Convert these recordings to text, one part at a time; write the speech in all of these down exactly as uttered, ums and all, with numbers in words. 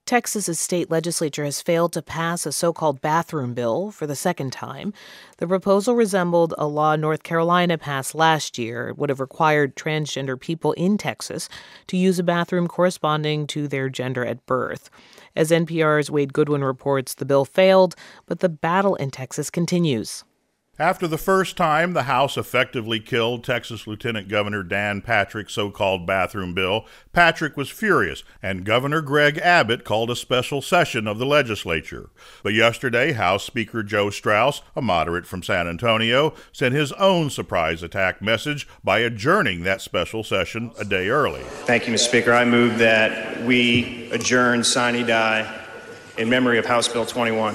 Texas's state legislature has failed to pass a so-called bathroom bill for the second time. The proposal resembled a law North Carolina passed last year. It would have required transgender people in Texas to use a bathroom corresponding to their gender at birth. As N P R's Wade Goodwin reports, the bill failed, but the battle in Texas continues. After the first time the House effectively killed Texas Lieutenant Governor Dan Patrick's so-called bathroom bill, Patrick was furious, and Governor Greg Abbott called a special session of the legislature. But yesterday, House Speaker Joe Straus, a moderate from San Antonio, sent his own surprise attack message by adjourning that special session a day early. Thank you, Mister Speaker. I move that we adjourn sine die in memory of House Bill twenty-one.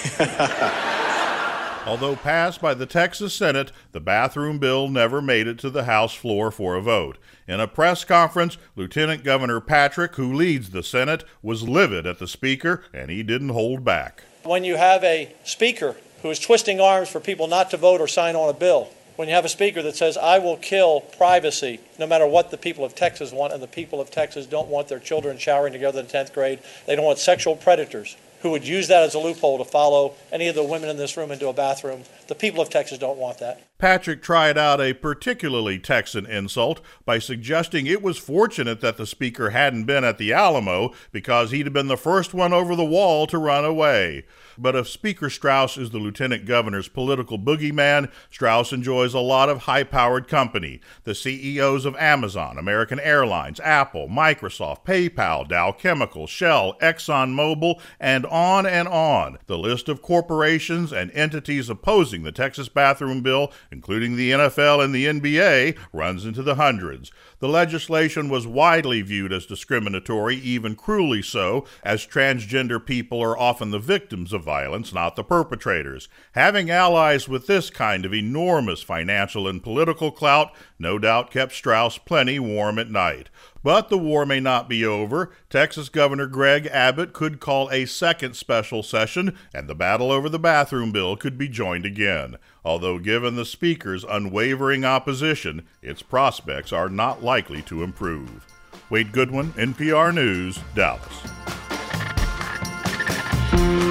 Although passed by the Texas Senate, the bathroom bill never made it to the House floor for a vote. In a press conference, Lieutenant Governor Patrick, who leads the Senate, was livid at the Speaker, and he didn't hold back. When you have a Speaker who is twisting arms for people not to vote or sign on a bill, when you have a Speaker that says, I will kill privacy no matter what the people of Texas want, and the people of Texas don't want their children showering together in tenth grade, they don't want sexual predators who would use that as a loophole to follow any of the women in this room into a bathroom. The people of Texas don't want that. Patrick tried out a particularly Texan insult by suggesting it was fortunate that the Speaker hadn't been at the Alamo because he'd have been the first one over the wall to run away. But if Speaker Straus is the Lieutenant Governor's political boogeyman, Straus enjoys a lot of high-powered company. The C E Os of Amazon, American Airlines, Apple, Microsoft, PayPal, Dow Chemical, Shell, ExxonMobil, and on and on. The list of corporations and entities opposing the Texas bathroom bill, including the N F L and the N B A, runs into the hundreds. The legislation was widely viewed as discriminatory, even cruelly so, as transgender people are often the victims of violence, not the perpetrators. Having allies with this kind of enormous financial and political clout no doubt kept Straus plenty warm at night. But the war may not be over. Texas Governor Greg Abbott could call a second special session, and the battle over the bathroom bill could be joined again. Although given the Speaker's unwavering opposition, its prospects are not likely to improve. Wade Goodwin, N P R News, Dallas.